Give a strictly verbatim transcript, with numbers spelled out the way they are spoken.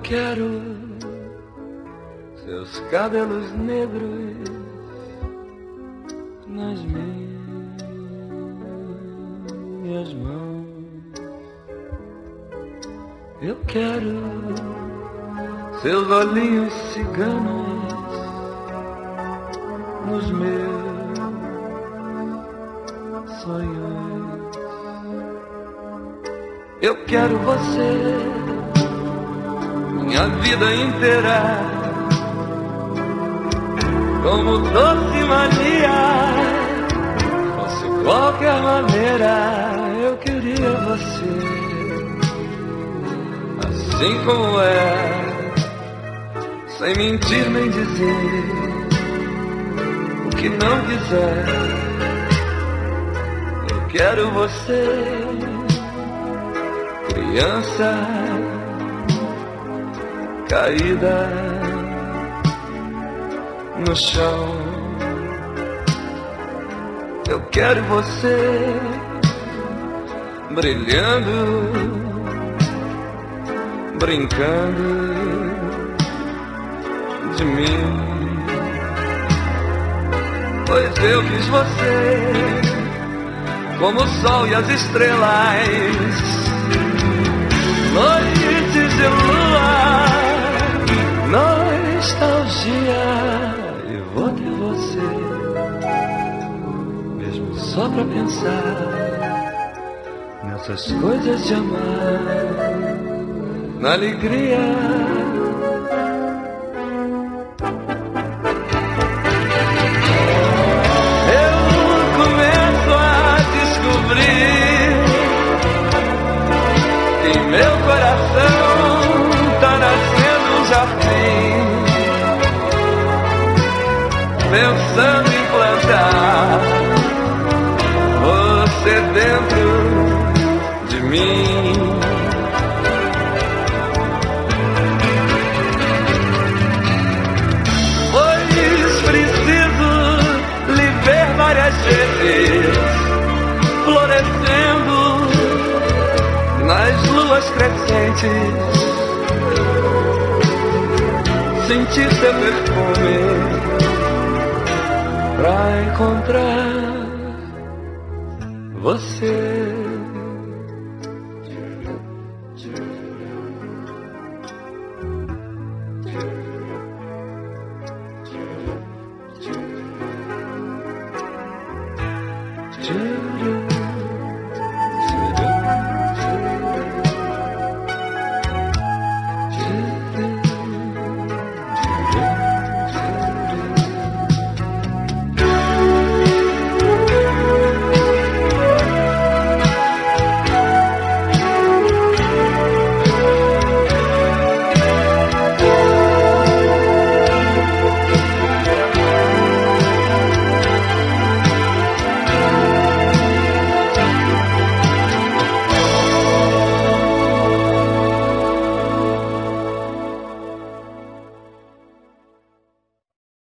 quero seus cabelos negros nas minhas mãos. Eu quero seus olhinhos ciganos nos meus sonhos. Eu quero você minha vida inteira, como doce mania. Fosse qualquer maneira, eu queria você assim como é, sem mentir nem dizer o que não quiser. Eu quero você, criança caída no chão. Eu quero você brilhando, brincando de mim, pois eu quis você como o sol e as estrelas, noites de lua, nostalgia. E vou ter você, mesmo só pra pensar nessas coisas de amar, na alegria. Eu começo a descobrir que meu coração tá nascendo um jardim, pensando em plantar você dentro de mim. Pois preciso lhe ver várias vezes florescendo nas luas crescentes, sentir seu perfume pra encontrar você.